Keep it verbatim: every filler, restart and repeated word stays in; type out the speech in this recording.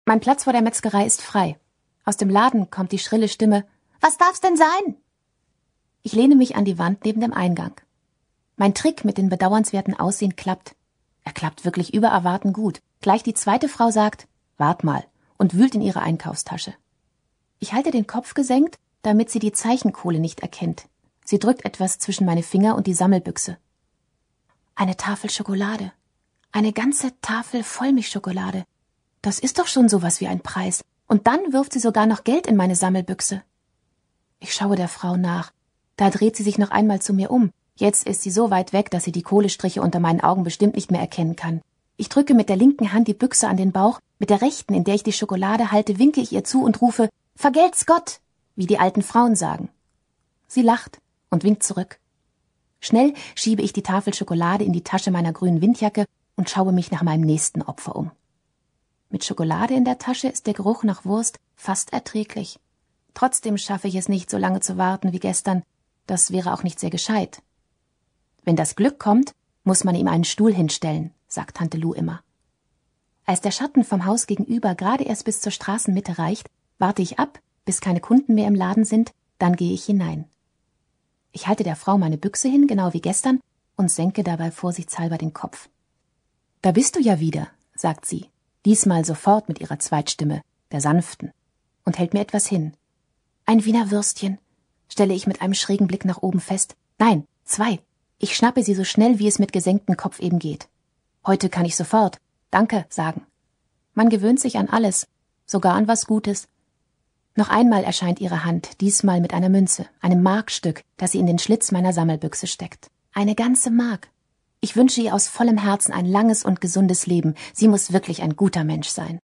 Mein Platz vor der Metzgerei ist frei. Aus dem Laden kommt die schrille Stimme: »Was darf's denn sein?« Ich lehne mich an die Wand neben dem Eingang. Mein Trick mit dem bedauernswerten Aussehen klappt. Er klappt wirklich über Erwarten gut. Gleich die zweite Frau sagt: »Wart mal«, und wühlt in ihre Einkaufstasche. Ich halte den Kopf gesenkt, damit sie die Zeichenkohle nicht erkennt. Sie drückt etwas zwischen meine Finger und die Sammelbüchse. Eine Tafel Schokolade. Eine ganze Tafel Vollmilchschokolade. Das ist doch schon sowas wie ein Preis. Und dann wirft sie sogar noch Geld in meine Sammelbüchse. Ich schaue der Frau nach. Da dreht sie sich noch einmal zu mir um. Jetzt ist sie so weit weg, dass sie die Kohlestriche unter meinen Augen bestimmt nicht mehr erkennen kann. Ich drücke mit der linken Hand die Büchse an den Bauch, mit der rechten, in der ich die Schokolade halte, winke ich ihr zu und rufe: »Vergelt's Gott«, wie die alten Frauen sagen. Sie lacht und winkt zurück. Schnell schiebe ich die Tafel Schokolade in die Tasche meiner grünen Windjacke und schaue mich nach meinem nächsten Opfer um. Mit Schokolade in der Tasche ist der Geruch nach Wurst fast erträglich. Trotzdem schaffe ich es nicht, so lange zu warten wie gestern. Das wäre auch nicht sehr gescheit. Wenn das Glück kommt, muss man ihm einen Stuhl hinstellen, sagt Tante Lou immer. Als der Schatten vom Haus gegenüber gerade erst bis zur Straßenmitte reicht, warte ich ab, bis keine Kunden mehr im Laden sind, dann gehe ich hinein. Ich halte der Frau meine Büchse hin, genau wie gestern, und senke dabei vorsichtshalber den Kopf. »Da bist du ja wieder«, sagt sie, diesmal sofort mit ihrer Zweitstimme, der sanften, und hält mir etwas hin. »Ein Wiener Würstchen«, stelle ich mit einem schrägen Blick nach oben fest. »Nein, zwei. Ich schnappe sie so schnell, wie es mit gesenktem Kopf eben geht. Heute kann ich sofort »Danke« sagen. Man gewöhnt sich an alles, sogar an was Gutes. Noch einmal erscheint ihre Hand, diesmal mit einer Münze, einem Markstück, das sie in den Schlitz meiner Sammelbüchse steckt. Eine ganze Mark. Ich wünsche ihr aus vollem Herzen ein langes und gesundes Leben. Sie muss wirklich ein guter Mensch sein.